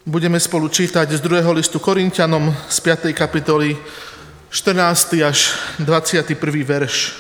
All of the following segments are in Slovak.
Budeme spolu čítať z 2. listu Korinťanom z 5. kapitoly 14. až 21. verš.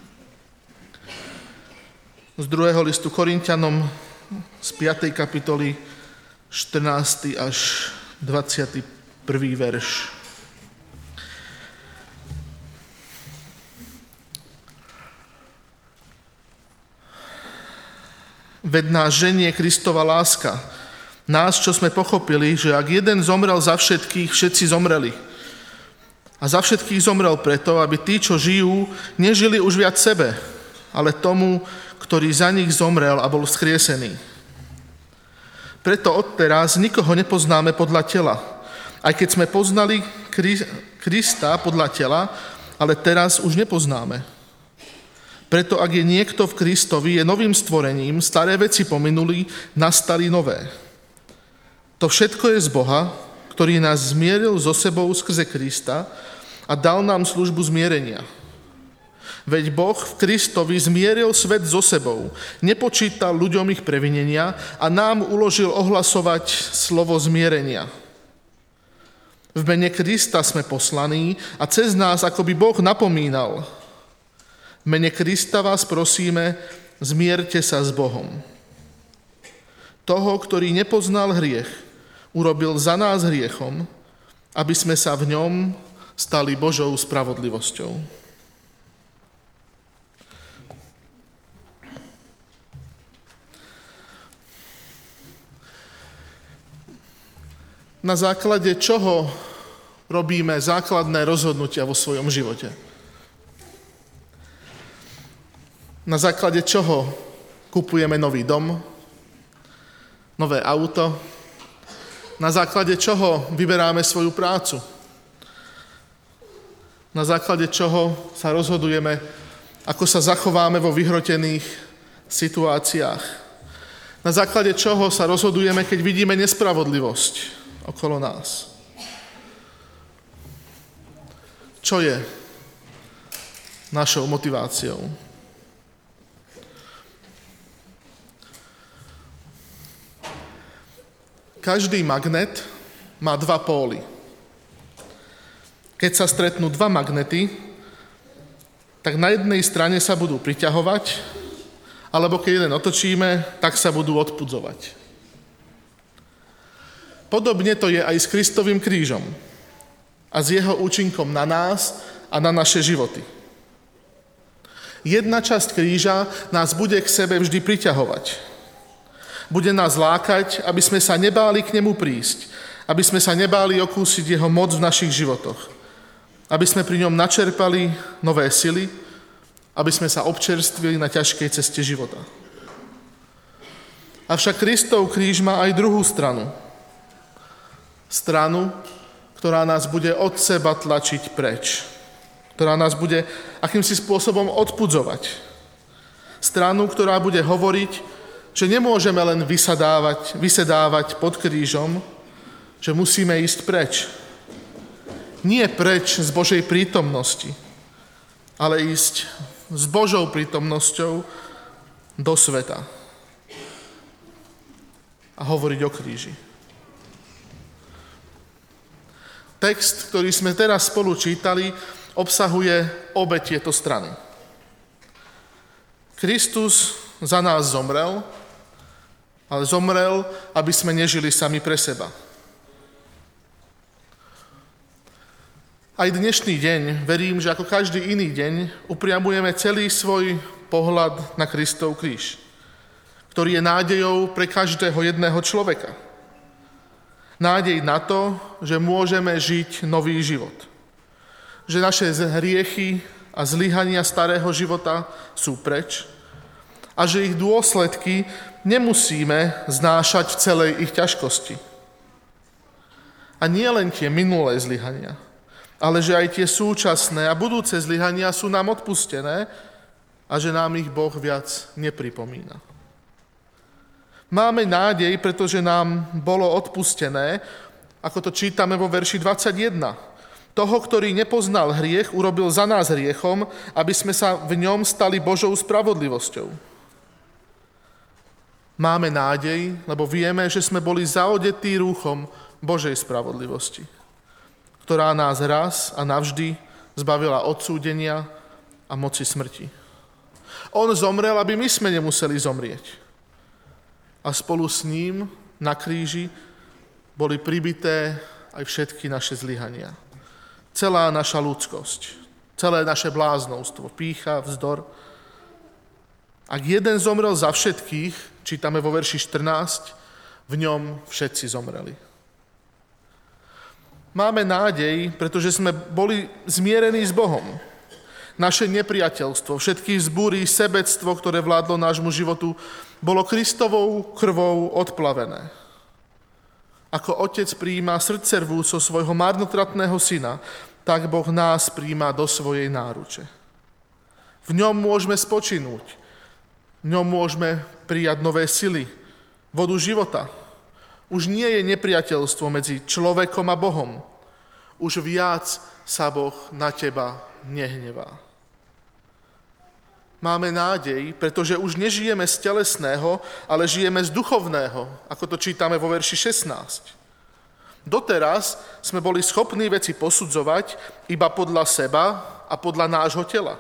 Z 2. listu Korinťanom z 5. kapitoly 14. až 21. verš. Veď nás ženie Kristova láska, nás, čo sme pochopili, že ak jeden zomrel za všetkých, všetci zomreli. A za všetkých zomrel preto, aby tí, čo žijú, nežili už viac sebe, ale tomu, ktorý za nich zomrel a bol vzkriesený. Preto odteraz nikoho nepoznáme podľa tela, aj keď sme poznali Krista podľa tela, ale teraz už nepoznáme. Preto ak je niekto v Kristovi, je novým stvorením, staré veci pominuli, nastali nové. To všetko je z Boha, ktorý nás zmieril so sebou skrze Krista a dal nám službu zmierenia. Veď Boh v Kristovi zmieril svet so sebou, nepočítal ľuďom ich previnenia a nám uložil ohlasovať slovo zmierenia. V mene Krista sme poslaní a cez nás akoby Boh napomínal. V mene Krista vás prosíme, zmierte sa s Bohom. Toho, ktorý nepoznal hriech, urobil za nás hriechom, aby sme sa v ňom stali Božou spravodlivosťou. Na základe čoho robíme základné rozhodnutia vo svojom živote? Na základe čoho kupujeme nový dom, nové auto? Na základe čoho vyberáme svoju prácu? Na základe čoho sa rozhodujeme, ako sa zachováme vo vyhrotených situáciách? Na základe čoho sa rozhodujeme, keď vidíme nespravodlivosť okolo nás? Čo je našou motiváciou? Každý magnet má dva póly. Keď sa stretnú dva magnety, tak na jednej strane sa budú priťahovať, alebo keď jeden otočíme, tak sa budú odpudzovať. Podobne to je aj s Kristovým krížom a s jeho účinkom na nás a na naše životy. Jedna časť kríža nás bude k sebe vždy priťahovať. Bude nás lákať, aby sme sa nebáli k nemu prísť, aby sme sa nebáli okúsiť jeho moc v našich životoch, aby sme pri ňom načerpali nové sily, aby sme sa občerstvili na ťažkej ceste života. Avšak Kristov kríž má aj druhú stranu. Stranu, ktorá nás bude od seba tlačiť preč, ktorá nás bude akýmsi spôsobom odpudzovať. Stranu, ktorá bude hovoriť, že nemôžeme len vysedávať pod krížom, že musíme ísť preč. Nie preč z Božej prítomnosti, ale ísť s Božou prítomnosťou do sveta a hovoriť o kríži. Text, ktorý sme teraz spolu čítali, obsahuje obe tieto strany. Kristus za nás zomrel, ale zomrel, aby sme nežili sami pre seba. Aj dnešný deň, verím, že ako každý iný deň, upriamujeme celý svoj pohľad na Kristov kríž, ktorý je nádejou pre každého jedného človeka. Nádej na to, že môžeme žiť nový život. Že naše hriechy a zlyhania starého života sú preč a že ich dôsledky nemusíme znášať v celej ich ťažkosti. A nie len tie minulé zlyhania, ale že aj tie súčasné a budúce zlyhania sú nám odpustené a že nám ich Boh viac nepripomína. Máme nádej, pretože nám bolo odpustené, ako to čítame vo verši 21. Toho, ktorý nepoznal hriech, urobil za nás hriechom, aby sme sa v ňom stali Božou spravodlivosťou. Máme nádej, lebo vieme, že sme boli zaodetí rúchom Božej spravodlivosti, ktorá nás raz a navždy zbavila odsúdenia a moci smrti. On zomrel, aby my sme nemuseli zomrieť. A spolu s ním na kríži boli pribité aj všetky naše zlyhania. Celá naša ľudskosť, celé naše bláznovstvo, pýcha, vzdor. Ak jeden zomrel za všetkých, čítame vo verši 14, v ňom všetci zomreli. Máme nádej, pretože sme boli zmierení s Bohom. Naše nepriateľstvo, všetky vzbúry, sebectvo, ktoré vládlo nášmu životu, bolo Kristovou krvou odplavené. Ako otec prijíma srdce rvúco svojho marnotratného syna, tak Boh nás prijíma do svojej náruče. V ňom môžeme spočinúť, v ňom môžeme prijať nové sily, vodu života. Už nie je nepriateľstvo medzi človekom a Bohom. Už viac sa Boh na teba nehnevá. Máme nádej, pretože už nežijeme z telesného, ale žijeme z duchovného, ako to čítame vo verši 16. Doteraz sme boli schopní veci posudzovať iba podľa seba a podľa nášho tela.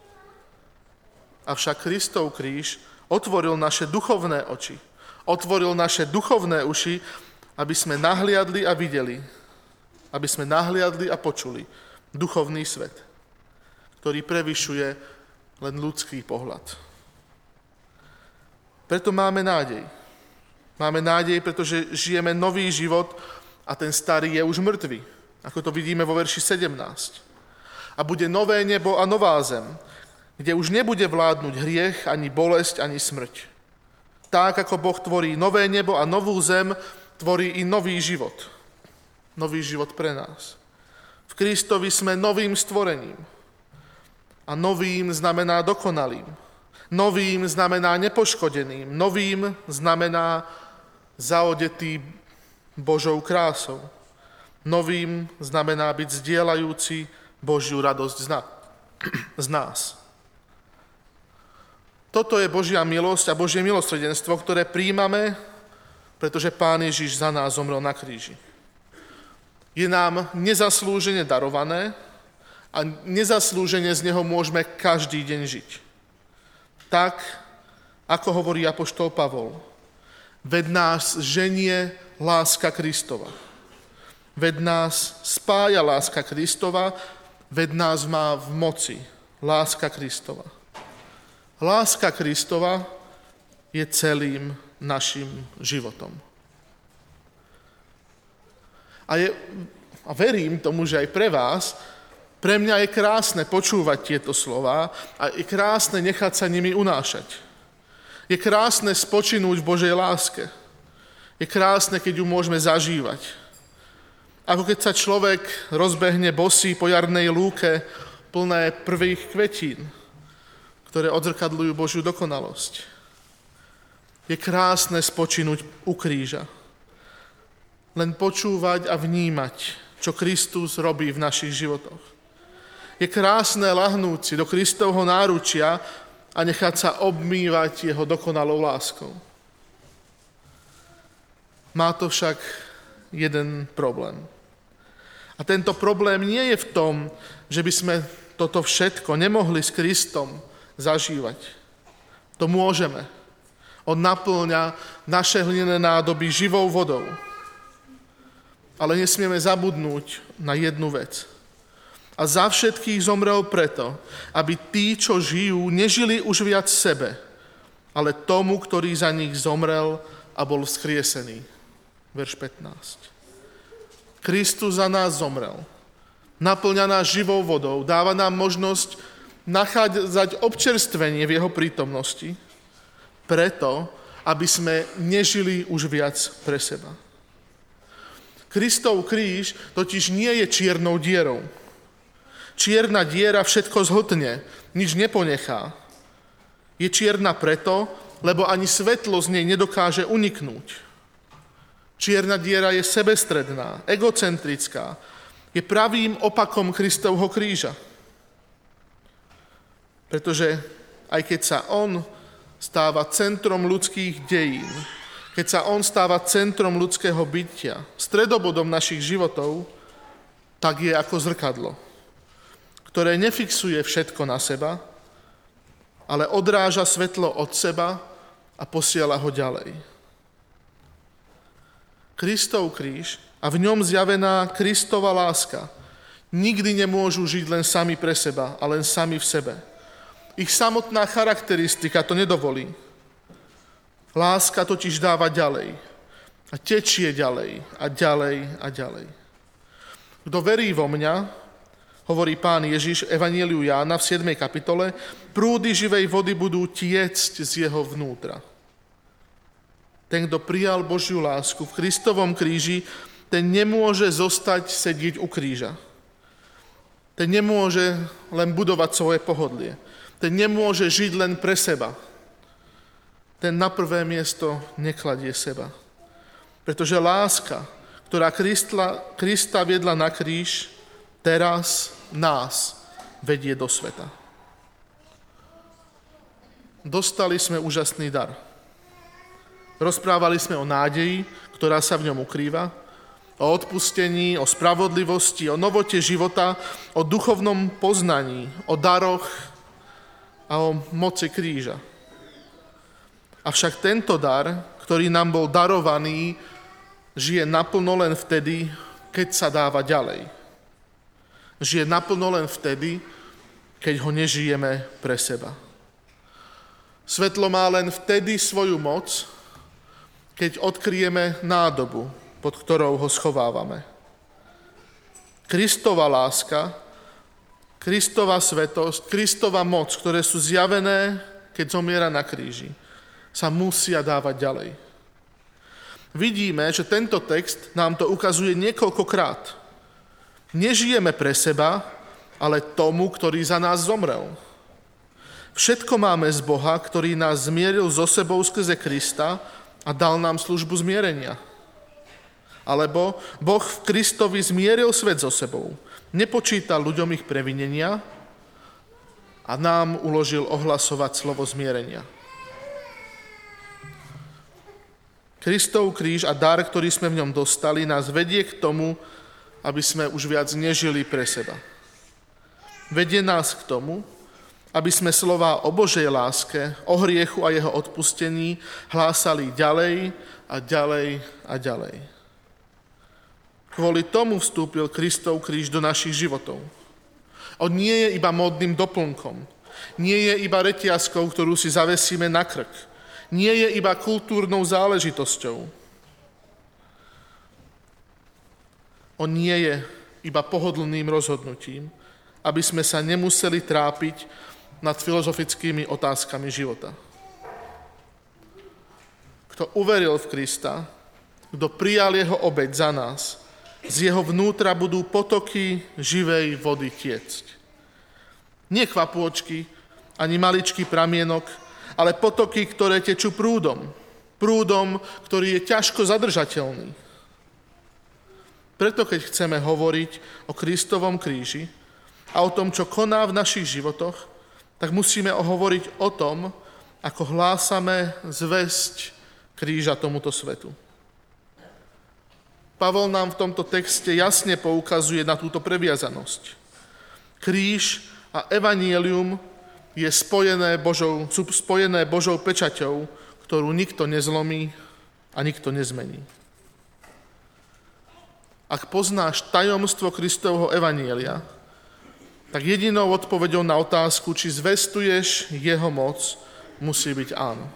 Avšak Kristov kríž otvoril naše duchovné oči, otvoril naše duchovné uši, aby sme nahliadli a videli, aby sme nahliadli a počuli duchovný svet, ktorý prevyšuje len ľudský pohľad. Preto máme nádej. Máme nádej, pretože žijeme nový život a ten starý je už mŕtvy, ako to vidíme vo verši 17. A bude nové nebo a nová zem, kde už nebude vládnuť hriech, ani bolesť, ani smrť. Tak, ako Boh tvorí nové nebo a novú zem, tvorí i nový život. Nový život pre nás. V Kristovi sme novým stvorením. A novým znamená dokonalým. Novým znamená nepoškodeným. Novým znamená zaodetý Božou krásou. Novým znamená byť zdieľajúci Božiu radosť z nás. Toto je Božia milosť a Božie milosrdenstvo, ktoré príjmame, pretože Pán Ježiš za nás zomrel na kríži. Je nám nezaslúžene darované a nezaslúžene z neho môžeme každý deň žiť. Tak, ako hovorí apoštol Pavol, veď nás ženie láska Kristova. Veď nás spája láska Kristova, veď nás má v moci láska Kristova. Láska Kristova je celým našim životom. A verím tomu, že aj pre vás, pre mňa je krásne počúvať tieto slová a je krásne nechať sa nimi unášať. Je krásne spočinúť v Božej láske. Je krásne, keď ju môžeme zažívať. Ako keď sa človek rozbehne bosý po jarnej lúke plné prvých kvetín, ktoré odzrkadľujú Božiu dokonalosť. Je krásne spočinúť u kríža. Len počúvať a vnímať, čo Kristus robí v našich životoch. Je krásne lahnúť si do Kristovho náručia a nechať sa obmývať jeho dokonalou láskou. Má to však jeden problém. A tento problém nie je v tom, že by sme toto všetko nemohli s Kristom zažívať. To môžeme. On naplňa naše hlinené nádoby živou vodou. Ale nesmieme zabudnúť na jednu vec. A za všetkých zomrel preto, aby tí, čo žijú, nežili už viac sebe, ale tomu, ktorý za nich zomrel a bol vzkriesený. Verš 15. Kristus za nás zomrel. Naplňa nás živou vodou, dáva nám možnosť nachádzať občerstvenie v jeho prítomnosti, preto, aby sme nežili už viac pre seba. Kristov kríž totiž nie je čiernou dierou. Čierna diera všetko zhltne, nič neponechá. Je čierna preto, lebo ani svetlo z nej nedokáže uniknúť. Čierna diera je sebestredná, egocentrická, je pravým opakom Kristovho kríža. Pretože aj keď sa on stáva centrom ľudských dejín, keď sa on stáva centrom ľudského bytia, stredobodom našich životov, tak je ako zrkadlo, ktoré nefixuje všetko na seba, ale odráža svetlo od seba a posiela ho ďalej. Kristov kríž a v ňom zjavená Kristova láska nikdy nemôžu žiť len sami pre seba a len sami v sebe. Ich samotná charakteristika to nedovolí. Láska totiž dáva ďalej a tečie ďalej a ďalej a ďalej. Kto verí vo mňa, hovorí Pán Ježiš v Evanjeliu Jána v 7. kapitole, prúdy živej vody budú tiecť z jeho vnútra. Ten, kto prijal Božiu lásku v Kristovom kríži, ten nemôže zostať sedieť u kríža. Ten nemôže len budovať svoje pohodlie. Ten nemôže žiť len pre seba. Ten na prvé miesto nekladie seba. Pretože láska, ktorá Krista viedla na kríž, teraz nás vedie do sveta. Dostali sme úžasný dar. Rozprávali sme o nádeji, ktorá sa v ňom ukrýva, o odpustení, o spravodlivosti, o novote života, o duchovnom poznaní, o daroch a o moci kríža. Avšak tento dar, ktorý nám bol darovaný, žije naplno len vtedy, keď sa dáva ďalej. Žije naplno len vtedy, keď ho nežijeme pre seba. Svetlo má len vtedy svoju moc, keď odkryjeme nádobu, pod ktorou ho schovávame. Kristova láska, Kristova svetosť, Kristova moc, ktoré sú zjavené, keď zomiera na kríži, sa musia dávať ďalej. Vidíme, že tento text nám to ukazuje niekoľkokrát. Nežijeme pre seba, ale tomu, ktorý za nás zomrel. Všetko máme z Boha, ktorý nás zmieril so sebou skrze Krista a dal nám službu zmierenia. Alebo Boh v Kristovi zmieril svet so sebou, nepočítal ľuďom ich previnenia a nám uložil ohlasovať slovo zmierenia. Kristov kríž a dar, ktorý sme v ňom dostali, nás vedie k tomu, aby sme už viac nežili pre seba. Vedie nás k tomu, aby sme slová o Božej láske, o hriechu a jeho odpustení hlásali ďalej a ďalej a ďalej. Kvôli tomu vstúpil Kristov kríž do našich životov. On nie je iba módnym doplnkom, nie je iba reťazkou, ktorú si zavesíme na krk, nie je iba kultúrnou záležitosťou. On nie je iba pohodlným rozhodnutím, aby sme sa nemuseli trápiť nad filozofickými otázkami života. Kto uveril v Krista, kto prijal jeho obeť za nás, z jeho vnútra budú potoky živej vody tiecť. Nie kvapôčky, ani maličký pramienok, ale potoky, ktoré tečú prúdom. Prúdom, ktorý je ťažko zadržateľný. Preto, keď chceme hovoriť o Kristovom kríži a o tom, čo koná v našich životoch, tak musíme hovoriť o tom, ako hlásame zvesť kríža tomuto svetu. Pavol nám v tomto texte jasne poukazuje na túto previazanosť. Kríž a evanjelium sú spojené Božou pečaťou, ktorú nikto nezlomí a nikto nezmení. Ak poznáš tajomstvo Kristovho evanjelia, tak jedinou odpoveďou na otázku, či zvestuješ jeho moc, musí byť áno.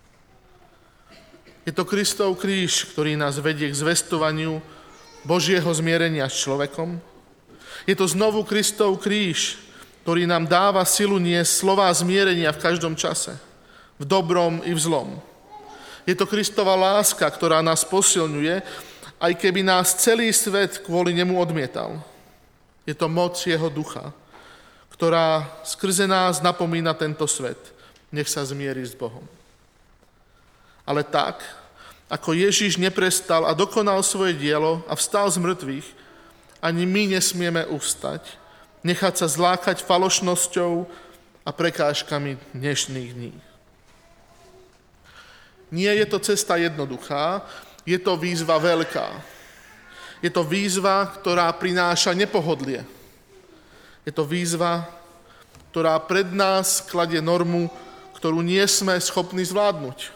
Je to Kristov kríž, ktorý nás vedie k zvestovaniu Božieho zmierenia s človekom. Je to znovu Kristov kríž, ktorý nám dáva silu niesť slová zmierenia v každom čase, v dobrom i v zlom. Je to Kristova láska, ktorá nás posilňuje, aj keby nás celý svet kvôli nemu odmietal. Je to moc jeho ducha, ktorá skrze nás napomína tento svet. Nech sa zmierí s Bohom. Ale tak, ako Ježiš neprestal a dokonal svoje dielo a vstal z mŕtvych, ani my nesmieme ustať, nechať sa zlákať falošnosťou a prekážkami dnešných dní. Nie je to cesta jednoduchá, je to výzva veľká. Je to výzva, ktorá prináša nepohodlie. Je to výzva, ktorá pred nás kladie normu, ktorú nie sme schopní zvládnuť.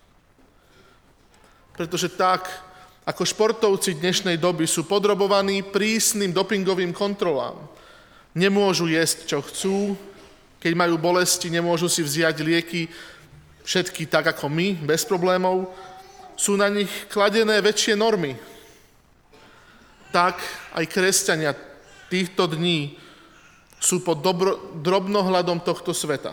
Pretože tak, ako športovci dnešnej doby sú podrobovaní prísnym dopingovým kontrolám, nemôžu jesť, čo chcú, keď majú bolesti, nemôžu si vziať lieky, všetky tak ako my, bez problémov, sú na nich kladené väčšie normy. Tak aj kresťania týchto dní sú pod drobnohľadom tohto sveta.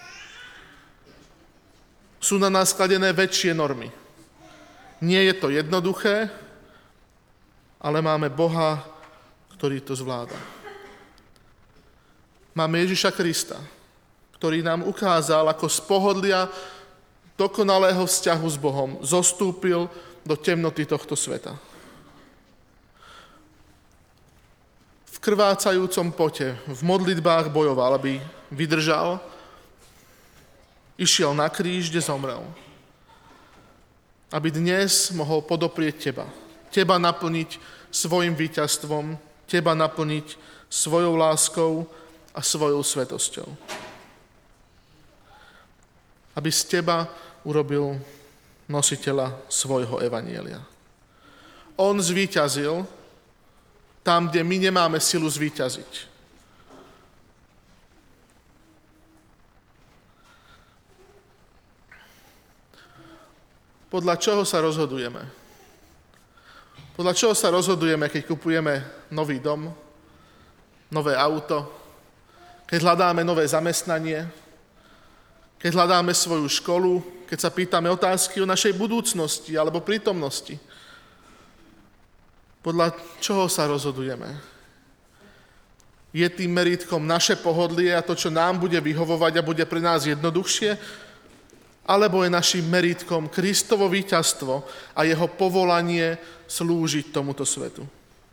Sú na nás kladené väčšie normy. Nie je to jednoduché, ale máme Boha, ktorý to zvláda. Máme Ježiša Krista, ktorý nám ukázal, ako z pohodlia dokonalého vzťahu s Bohom zostúpil do temnoty tohto sveta. V krvácajúcom pote, v modlitbách bojoval, aby vydržal, išiel na kríž, kde zomrel. Aby dnes mohol podoprieť teba. Teba naplniť svojim víťazstvom, teba naplniť svojou láskou a svojou svetosťou. Aby z teba urobil nositeľa svojho evanjelia. On zvíťazil tam, kde my nemáme silu zvíťaziť. Podľa čoho sa rozhodujeme? Podľa čoho sa rozhodujeme, keď kupujeme nový dom, nové auto, keď hľadáme nové zamestnanie, keď hľadáme svoju školu, keď sa pýtame otázky o našej budúcnosti alebo prítomnosti? Podľa čoho sa rozhodujeme? Je tým merítkom naše pohodlie a to, čo nám bude vyhovovať a bude pre nás jednoduchšie? Alebo je našim merítkom Kristovo víťazstvo a jeho povolanie slúžiť tomuto svetu?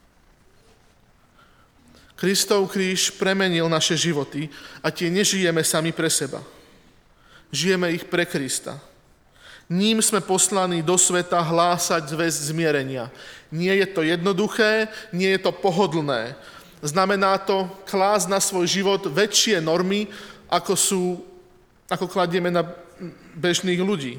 Kristov kríž premenil naše životy a tie nežijeme sami pre seba. Žijeme ich pre Krista. Ním sme poslaní do sveta hlásať zvesť zmierenia. Nie je to jednoduché, nie je to pohodlné. Znamená to klásť na svoj život väčšie normy, ako kladieme na bežných ľudí.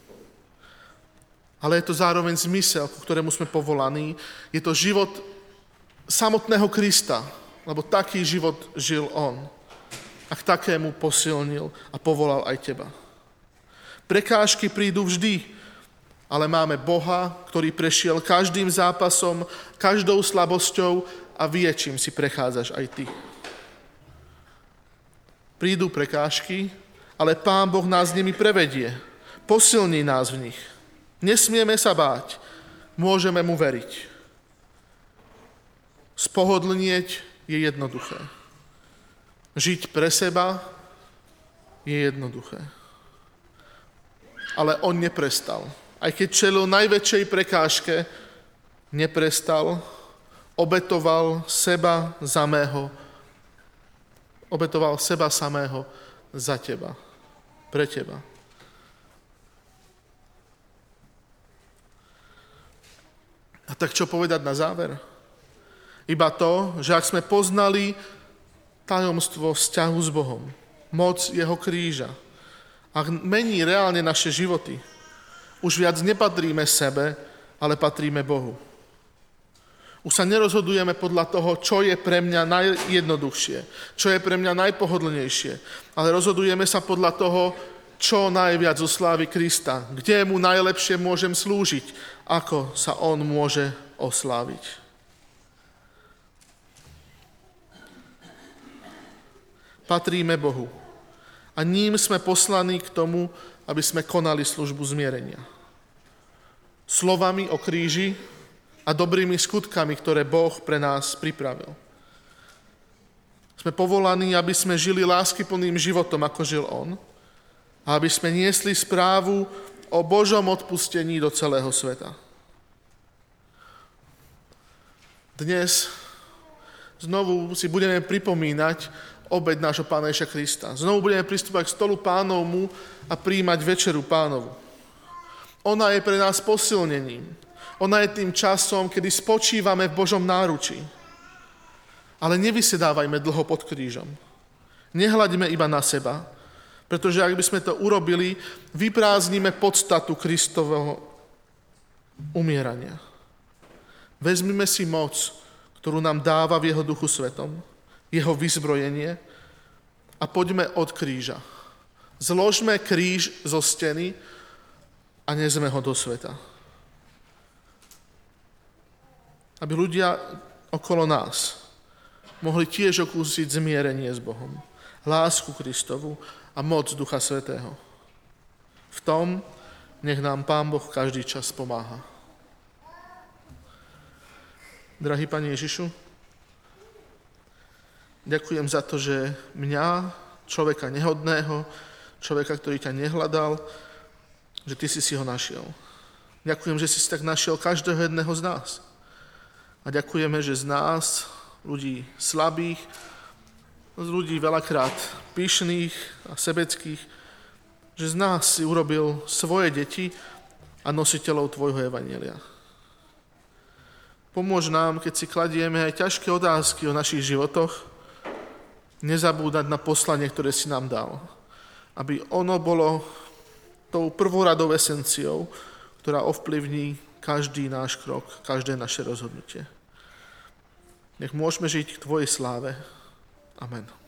Ale je to zároveň zmysel, ku ktorému sme povolaní. Je to život samotného Krista, lebo taký život žil on. A k takému posilnil a povolal aj teba. Prekážky prídu vždy, ale máme Boha, ktorý prešiel každým zápasom, každou slabosťou a vie, čím si prechádzaš aj ty. Prídu prekážky, ale Pán Boh nás nimi prevedie. Posilní nás v nich. Nesmieme sa báť. Môžeme mu veriť. Spohodlnieť je jednoduché. Žiť pre seba je jednoduché. Ale on neprestal. Aj keď čelil najväčšej prekážke, neprestal, obetoval seba samého za teba, pre teba. A tak čo povedať na záver? Iba to, že ak sme poznali tajomstvo vzťahu s Bohom, moc jeho kríža, ak mení reálne naše životy, už viac nepatríme sebe, ale patríme Bohu. Už sa nerozhodujeme podľa toho, čo je pre mňa najjednoduchšie, čo je pre mňa najpohodlnejšie, ale rozhodujeme sa podľa toho, čo najviac oslávi Krista, kde mu najlepšie môžem slúžiť, ako sa on môže osláviť. Patríme Bohu a ním sme poslaní k tomu, aby sme konali službu zmierenia. Slovami o kríži a dobrými skutkami, ktoré Boh pre nás pripravil. Sme povolaní, aby sme žili láskyplným životom, ako žil on, a aby sme niesli správu o Božom odpustení do celého sveta. Dnes znovu si budeme pripomínať obeť nášho Pána Ježiša Krista. Znovu budeme pristúpať k stolu Pánovmu a prijímať večeru Pánovu. Ona je pre nás posilnením. Ona je tým časom, kedy spočívame v Božom náručí. Ale nevysedávajme dlho pod krížom. Nehľaďme iba na seba, pretože ak by sme to urobili, vyprázdnime podstatu Kristovho umierania. Vezmime si moc, ktorú nám dáva v jeho Duchu Svetom, jeho vyzbrojenie a poďme od kríža. Zložme kríž zo steny a nezme ho do sveta. Aby ľudia okolo nás mohli tiež okúsiť zmierenie s Bohom, lásku Kristovu a moc Ducha Svätého. V tom nech nám Pán Boh každý čas pomáha. Drahý Pane Ježišu, ďakujem za to, že mňa, človeka nehodného, človeka, ktorý ťa nehľadal, že Ty si ho našiel. Ďakujem, že si tak našiel každého jedného z nás. A ďakujeme, že z nás, ľudí slabých, z ľudí veľakrát pyšných a sebeckých, že z nás si urobil svoje deti a nositeľov Tvojho evanjelia. Pomôž nám, keď si kladieme aj ťažké otázky o našich životoch, nezabúdať na poslanie, ktoré si nám dal. Aby ono bolo tou prvoradou esenciou, ktorá ovplyvní každý náš krok, každé naše rozhodnutie. Nech môžeme žiť k Tvojej sláve. Amen.